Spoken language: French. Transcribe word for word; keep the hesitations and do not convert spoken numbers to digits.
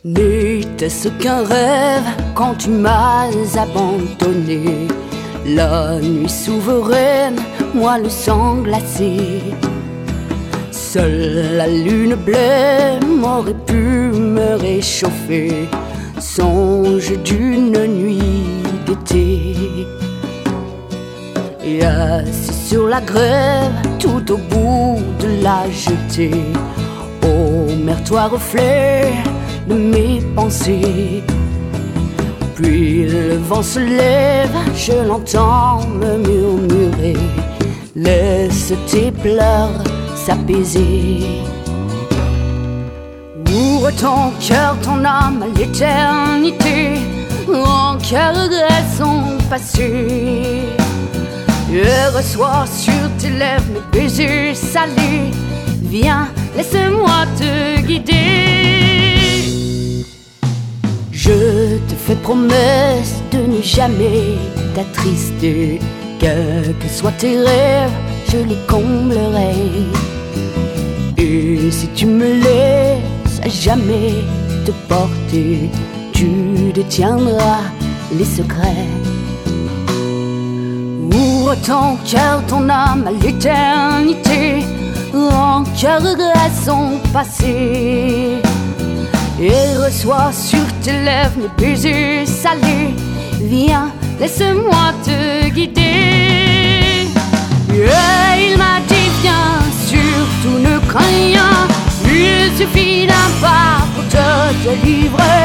N'était-ce qu'un rêve quand tu m'as abandonné? La nuit souveraine, moi le sang glacé. Seule la lune bleue m'aurait pu me réchauffer. Songe d'une nuit d'été. Et assis sur la grève, tout au bout de la jetée, ô mer, toi reflet de mes pensées. Puis le vent se lève, je l'entends me murmurer: laisse tes pleurs s'apaiser. Ouvre ton cœur, ton âme à l'éternité, en cœur raison passée. Je reçois sur tes lèvres mes baisers salés. Viens, laisse-moi te guider. Je te fais promesse de ne jamais t'attrister. Quels que soient tes rêves, je les comblerai. Et si tu me laisses à jamais te porter, tu détiendras les secrets. Ouvre ton cœur, ton âme à l'éternité, en cœur raison passée. Et reçois sur tes lèvres mes baisers salés. Viens, laisse-moi te guider. Et il m'a dit viens, surtout ne crains rien. Il suffit d'un pas pour te délivrer.